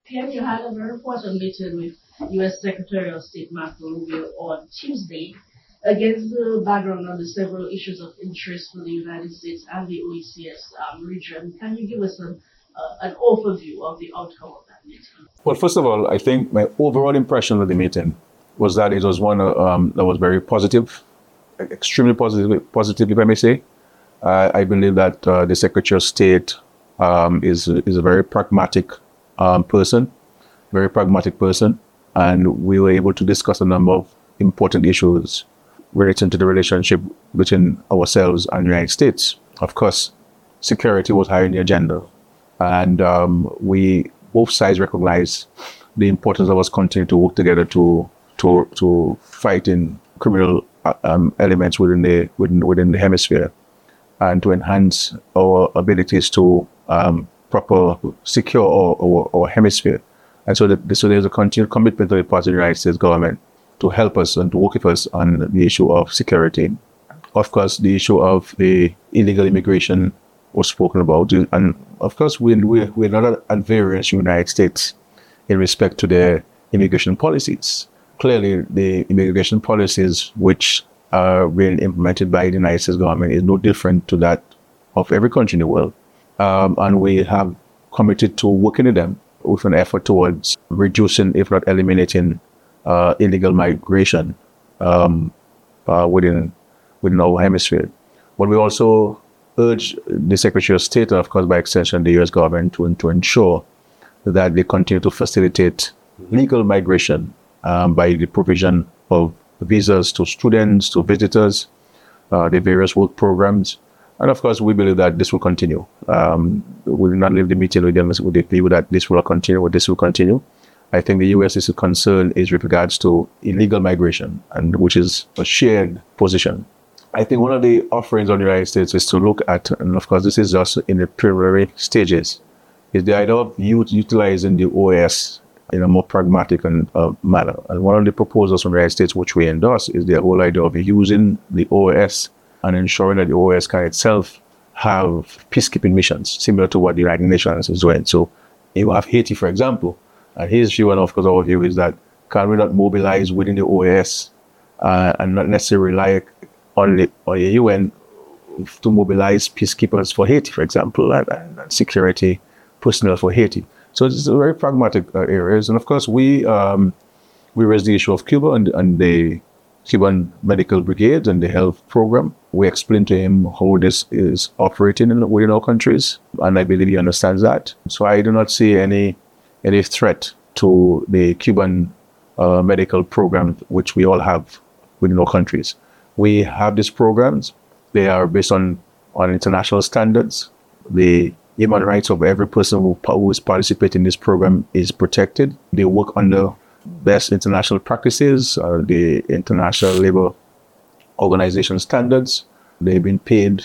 PM, you had a very important meeting with U.S. Secretary of State Marco Rubio on Tuesday against the background of the several issues of interest for the United States and the OECS region. Can you give us an overview of the outcome of that meeting? Well, first of all, I think my overall impression of the meeting was that it was one that was very positive, extremely positive, if I may say. I believe that the Secretary of State is a very pragmatic person, and we were able to discuss a number of important issues relating to the relationship between ourselves and the United States. Of course, security was high on the agenda, and both sides recognize the importance of us continuing to work together to fight in criminal elements within the hemisphere, and to enhance our abilities to proper secure our hemisphere. And so there's a continued commitment on the part of the United States government to help us and to work with us on the issue of security. Of course, the issue of the illegal immigration was spoken about. And of course, we're not at variance in the United States in respect to their immigration policies. Clearly, the immigration policies which are being implemented by the United States government is no different to that of every country in the world. And we have committed to working with them with an effort towards reducing, if not eliminating, illegal migration within our hemisphere. But we also urge the Secretary of State, and of course by extension the U.S. government, to ensure that they continue to facilitate legal migration by the provision of visas to students, to visitors, the various work programs. And of course, we believe that this will continue. We will not leave the meeting with them with the view that this will continue. I think the U.S.'s concern is with regards to illegal migration, and which is a shared position. I think one of the offerings on the United States is to look at, and of course this is just in the preliminary stages, is the idea of utilizing the OAS in a more pragmatic manner. And one of the proposals from the United States which we endorse is the whole idea of using the OAS and ensuring that the OAS can itself have peacekeeping missions, similar to what the United Nations is doing. So you have Haiti, for example, and his view, and of course our view, is that can we not mobilize within the OAS and not necessarily rely on the UN to mobilize peacekeepers for Haiti, for example, and security personnel for Haiti. So it's a very pragmatic areas. And of course, we raised the issue of Cuba and the Cuban Medical Brigade and the health program. We explained to him how this is operating within our countries, and I believe he understands that. So I do not see any threat to the Cuban medical program, which we all have within our countries. We have these programs. They are based on international standards. The human rights of every person who is participating in this program is protected. They work under best international practices, the International Labour Organization standards. They've been paid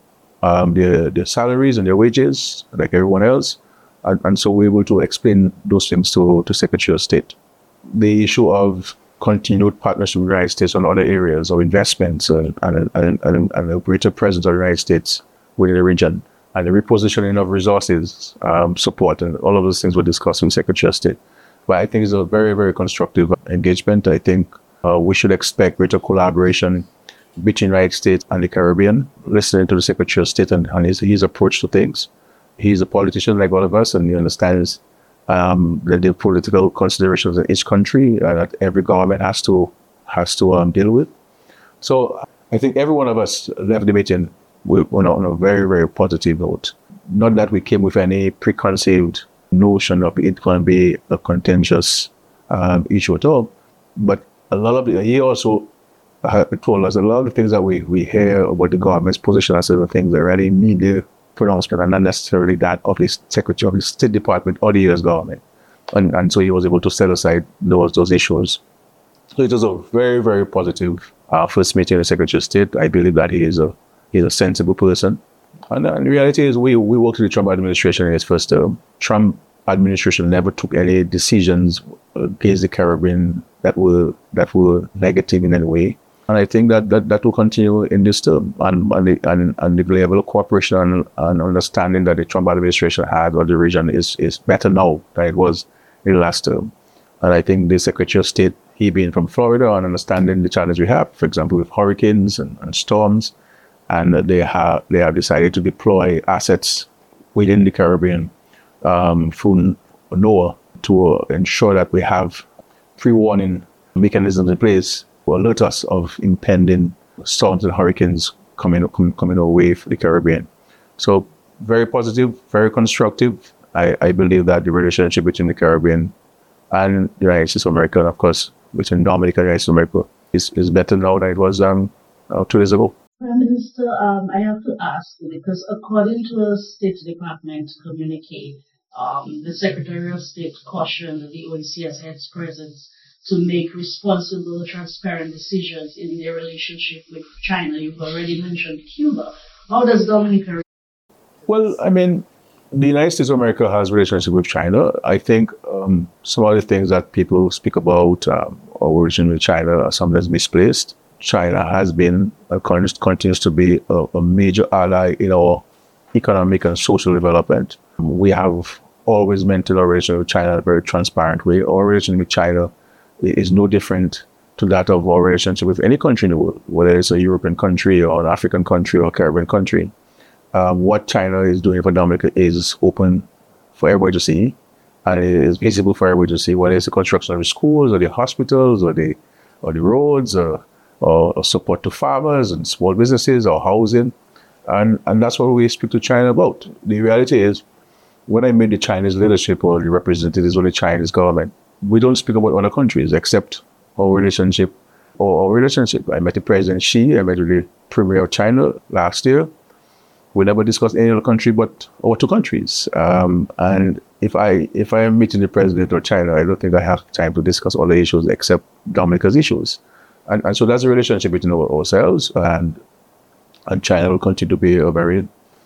their salaries and their wages like everyone else. And so we're able to explain those things to Secretary of State. The issue of continued partnership with the United States on other areas of investments and a greater presence of the United States within the region, and the repositioning of resources support, and all of those things were discussed with Secretary of State. But I think it's a very, very constructive engagement. I think we should expect greater collaboration between the United States and the Caribbean, listening to the Secretary of State and his approach to things. He's a politician like all of us, and he understands the political considerations in each country that every government has to deal with. So I think every one of us left the meeting on a very, very positive note. Not that we came with any preconceived notion of it going to be a contentious issue at all, but he also told us a lot of the things that we hear about the government's position and certain things are really media pronouncement and not necessarily that of the Secretary of the State Department or the U.S. government. And so he was able to set aside those issues. So it was a very, very positive first meeting with the Secretary of State. I believe that he's a sensible person. And the reality is we worked with the Trump administration in his first term. Trump administration never took any decisions against the Caribbean that were negative in any way. And I think that will continue in this term. And the level of cooperation and understanding that the Trump administration had on the region is better now than it was in the last term. And I think the Secretary of State, he being from Florida and understanding the challenge we have, for example, with hurricanes and storms, and they have decided to deploy assets within the Caribbean through NOAA to ensure that we have pre-warning mechanisms in place to alert us of impending storms and hurricanes coming our way for the Caribbean. So very positive, very constructive. I believe that the relationship between the Caribbean and the United States of America, and of course between Dominica and the United States of America, is better now than it was 2 days ago. Prime Minister, I have to ask you, because according to a State Department communique, the Secretary of State cautioned the OECS heads present to make responsible, transparent decisions in their relationship with China. You've already mentioned Cuba. How does Dominica? Well, I mean, the United States of America has a relationship with China. I think some of the things that people speak about our relationship with China are sometimes misplaced. China has been, continues to be a major ally in our economic and social development. We have always maintained our relationship with China in a very transparent way. Our relationship with China is no different to that of our relationship with any country in the world, whether it's a European country or an African country or a Caribbean country. What China is doing for Dominica is open for everybody to see, and it is visible for everybody to see, whether it's the construction of the schools or the hospitals or the roads or support to farmers and small businesses or housing. And that's what we speak to China about. The reality is, when I meet the Chinese leadership or the representatives of the Chinese government, we don't speak about other countries except our relationship. I met the President Xi, I met with the Premier of China last year. We never discussed any other country but our two countries. And if I am meeting the President of China, I don't think I have time to discuss other issues except Dominica's issues. And so that's a relationship between ourselves, and China will continue to be a very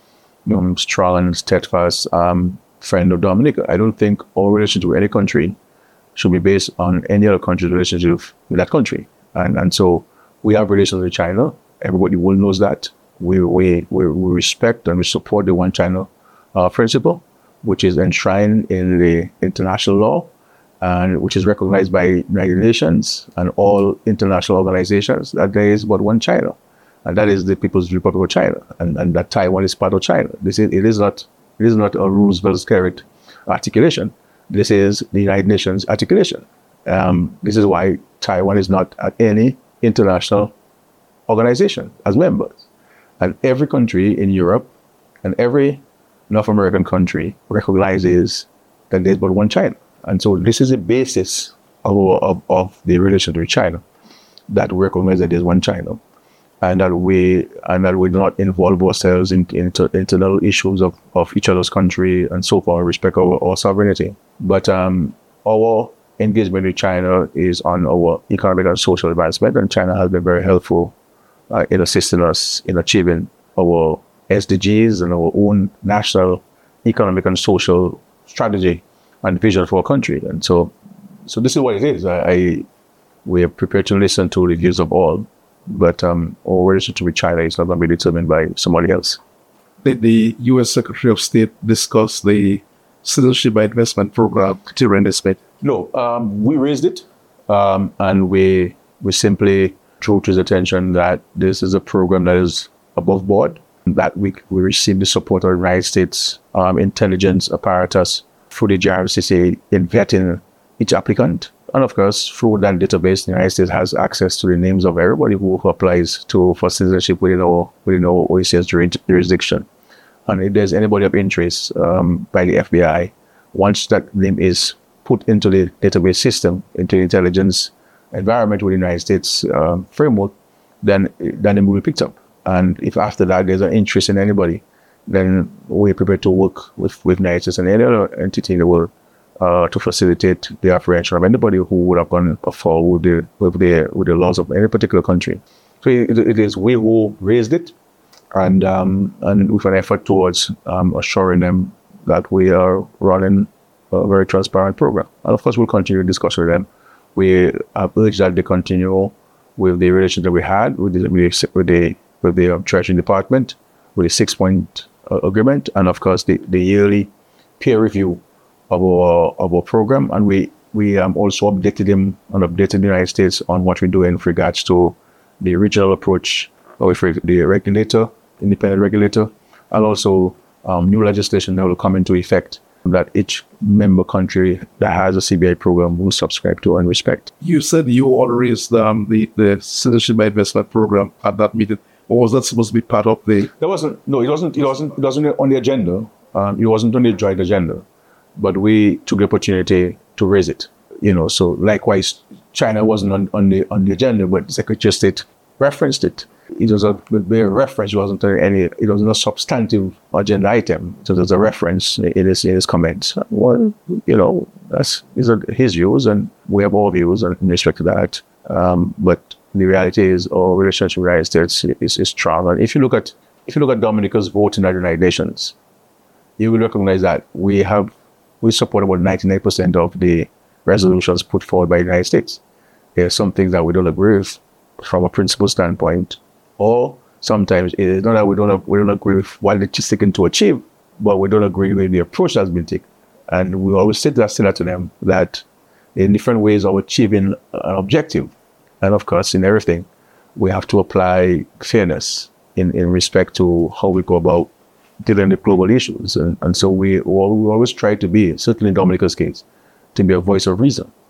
strong and steadfast friend of Dominica. I don't think our relationship with any country should be based on any other country's relationship with that country. And so we have relations with China. Everybody will knows that. We respect and we support the One China principle, which is enshrined in the international law and which is recognized by United Nations and all international organizations, that there is but one China, and that is the People's Republic of China, and that Taiwan is part of China. It is not a Roosevelt-Skerrit articulation. This is the United Nations articulation. This is why Taiwan is not at any international organization as members. And every country in Europe and every North American country recognizes that there's but one China. And so this is the basis of the relationship with China, that we recognize that there's one China, and that we do not involve ourselves in internal issues of each other's country and so forth, respect our sovereignty. But our engagement with China is on our economic and social advancement, and China has been very helpful in assisting us in achieving our SDGs and our own national economic and social strategy and vision for our country. And so this is what it is. We are prepared to listen to the views of all, but our relationship with China is not going to be determined by somebody else. Did the U.S. Secretary of State discuss the Citizenship by Investment program to Randy Smith? No, we raised it, and we simply drew to his attention that this is a program that is above board, that we received the support of the United States intelligence apparatus through the JRCC in vetting each applicant. And of course, through that database, the United States has access to the names of everybody who applies for citizenship within our OECS jurisdiction. And if there's anybody of interest by the FBI, once that name is put into the database system, into the intelligence environment with the United States framework, then the name will be picked up. And if after that there's an interest in anybody, then we're prepared to work with United States and any other entity in the world to facilitate the apprehension of anybody who would have gone afoul with the laws of any particular country. So it is we who raised it, and with an effort towards assuring them that we are running a very transparent program. And of course, we'll continue to discuss with them. We urge that they continue with the relationship we had with the Treasury Department, with the 6-point agreement, and of course the yearly peer review of our program, and we also updated the United States on what we're doing with regards to the regional approach with the regulator, independent regulator, and also new legislation that will come into effect that each member country that has a CBI program will subscribe to and respect. You said you all raised the Citizenship by Investment program at that meeting. Or was that supposed to be part of the... It wasn't on the agenda. It wasn't on the joint agenda. But we took the opportunity to raise it. So likewise, China wasn't on the agenda, but the Secretary of State referenced it. It was a reference. It wasn't a substantive agenda item. So there's a reference in his comments. Well, that's his views, and we have our views in respect to that. But the reality is, our relationship with the United States is strong. And if you look at Dominica's vote in the United Nations, you will recognize that we support about 99% of the resolutions put forward by the United States. There are some things that we don't agree with from a principle standpoint, or sometimes it's not that we don't agree with what they're seeking to achieve, but we don't agree with the approach that's been taken. And we always say that to them that in different ways of achieving an objective. And of course, in everything, we have to apply fairness in respect to how we go about dealing with global issues. And so we always try to be, certainly in Dominica's case, to be a voice of reason.